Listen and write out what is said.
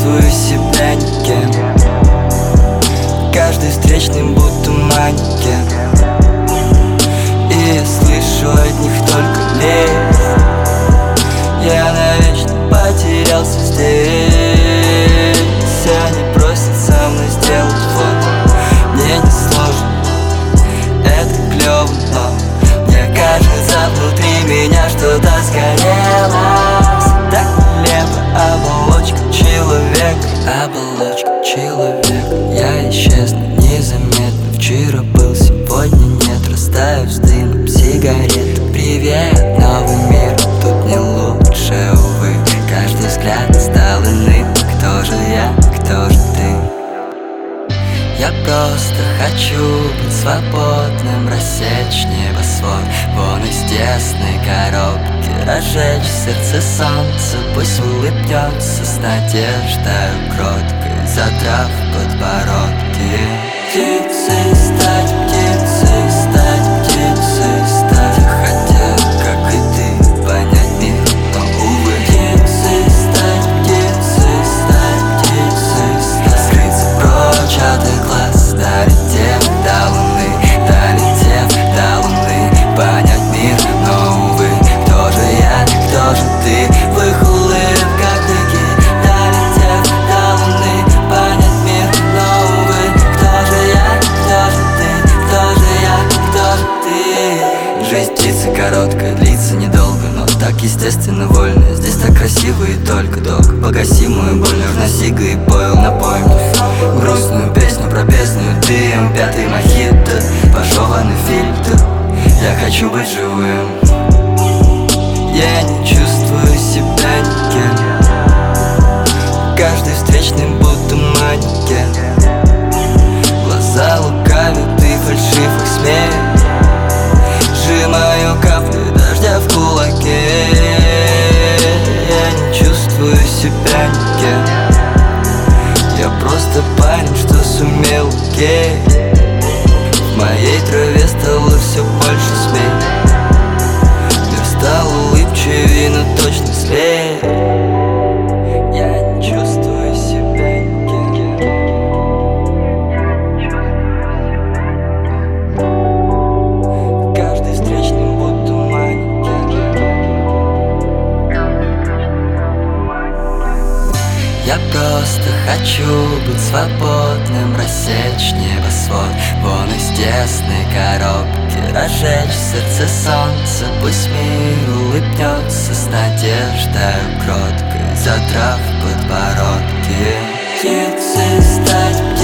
чувствую себя никем. Каждый встречный будто манекен, и я слышу от них только лесть. Я навечно потерялся здесь. Они просят со мной сделать фото. Мне не сложно, это клёво, но мне кажется, внутри меня что-то сгорело. Так нелепо, оболочка человека. Оболочка человека. Я исчезну незаметно. Вчера был, сегодня нет. Растаю с дымом сигарет. Привет, новый мир, тут не лучше, увы. Каждый взгляд стал иным. Кто же я, кто же ты? Я просто хочу быть свободным, рассечь небосвод вон из тесной коробки, разжечь в сердце солнце, пусть улыбнется с надеждой кроткой, задрав подбородки. Птицей стать, птицей стать, птицей стать. Я хотел, как и ты, понять мир, но увы. Птицей стать, птицей стать, птицей стать. Скрыться прочь от их глаз, долетев до луны, долетев до луны, понять мир, но увы. Кто же я, кто же ты, в их улыбках дыки, долетев до луны, понять мир, но увы. Кто же я, кто же ты, кто же я, кто же ты? Жизнь птицы короткая, длится недолго, но так естественно вольно. Здесь так красиво и только док. Погаси мою боль, нужна сига и поил, напой мне грустную песню про бездную дым. Пятый мохито, пожеванный фильтр. Я хочу быть живым. Я не чувствую себя никем. Каждый встречный будто манекен. Глаза лукавят и фальшивых смех. Сжимаю капли дождя в кулаке. Я не чувствую себя никем. Я просто парень, что сумел, окей. В моей траве стало все больше змей. Мир стал улыбчивее, но точно злее. Я не чувствую себя никем. Каждый встречный будто манекен. Я просто хочу быть свободным, рассечь небосвод вон из тесной коробки, разжечь в сердце солнце, пусть мир улыбнется с надеждой кроткой, задрав подбородки. Птицей стать,